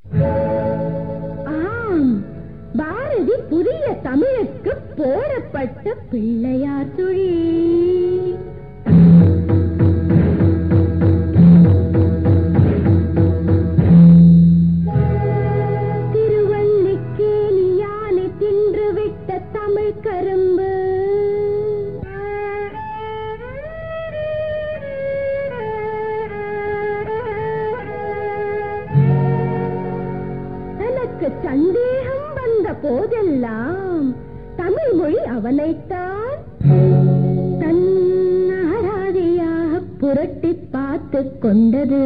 ஆம், பாரதி புதிய தமிழுக்கு போடப்பட்ட பிள்ளையார் சுழி. திருவல்லிக்கேணியானை தின்றுவிட்ட தமிழ் கரும்பு. சந்தேகம் வந்த போதெல்லாம் தமிழ் மொழி அவனைத்தான் தன்னாராதியாக புரட்டி பார்த்து கொண்டது.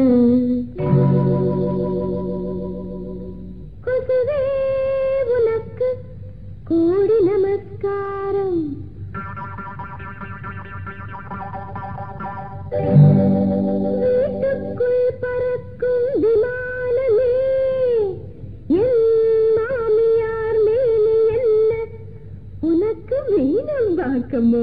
கொசுவே உனக்கு கோடி நமஸ்காரம். வீட்டுக்குள் பறக்கும் விமானமே, என் மாமியார் மேனி என்ன உனக்கு மீனம் வாக்கமோ?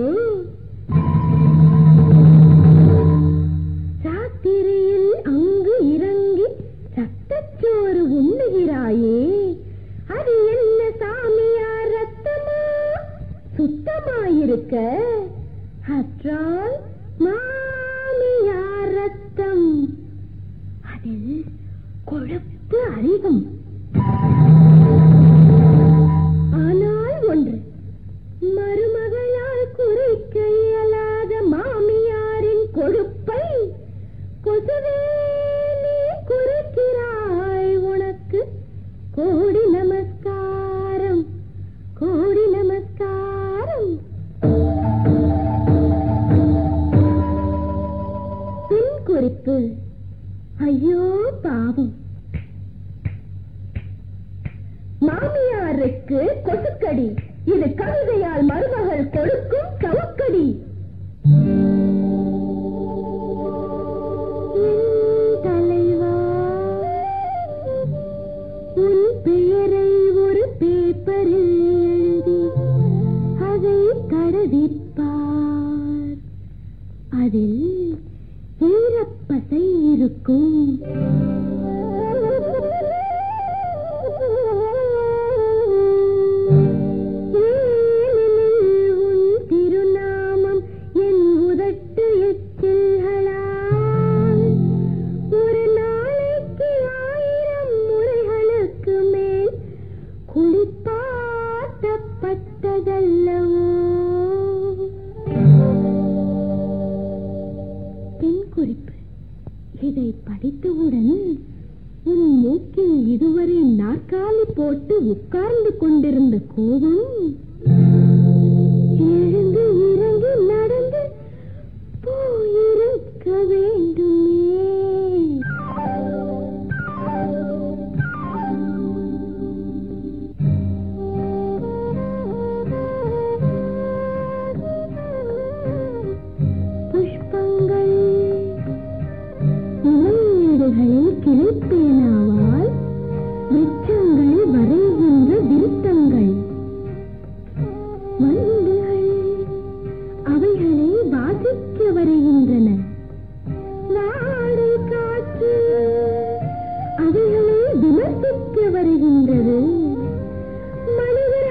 ராத்திரியில் அங்கு இறங்கி சத்தச்சோறு உண்ணுகிறாயே, அது என்ன சாமியார் ரத்தமா? சுத்தமாயிருக்க அற்றால் மாமியார் ரத்தம், அதில் கொழுப்பு அதிகம். ஆனால் ஒன்று, மருமகளால் குறைக்க இயலாத மாமியாரின் கொழுப்பை கொசுவே நீ குறைக்கிறாய். உனக்கு கோடி நமஸ்காரம், கோடி நமஸ்காரம். பின் குறிப்பு. ஐயோ பாவம், மாமியாருக்கு கொசுக்கடி, இது கவிதையால் மருமகள் கொடுக்கும் சவுக்கடி. தலைவா, உன் பெயரை ஒரு பேப்பரில் எழுதி அதை தடவிப்பார். அதில் ஈரப்பசை இருக்கும். இதை படித்தவுடன் உன் மூக்கில் இதுவரை நாற்காலி போட்டு உட்கார்ந்து கொண்டிருந்த கோபம் எழுந்து இறங்கி நடந்து போயிருக்க வேண்டுமே. கிளைப்பேனாவால் விச்சங்களை வரைகின்ற விருத்தங்கள், வண்டுகள் அவைகளை வாசிக்க வருகின்றன. வாடை காற்று அவைகளை விமர்சிக்க வருகின்றது. மனிதர்கள்